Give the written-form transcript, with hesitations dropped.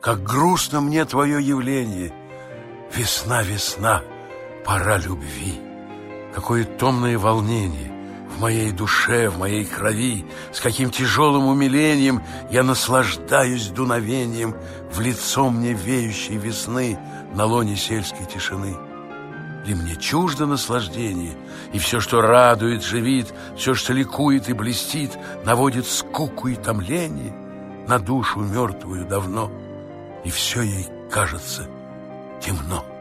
Как грустно мне твое явление. Весна, весна, пора любви. Какое томное волнение в моей душе, в моей крови, с каким тяжелым умилением я наслаждаюсь дуновением в лицо мне веющей весны на лоне сельской тишины. Ли мне чуждо наслаждение, и все, что радует, живит, все, что ликует и блестит, наводит скуку и томление на душу мертвую давно, и все ей кажется темно.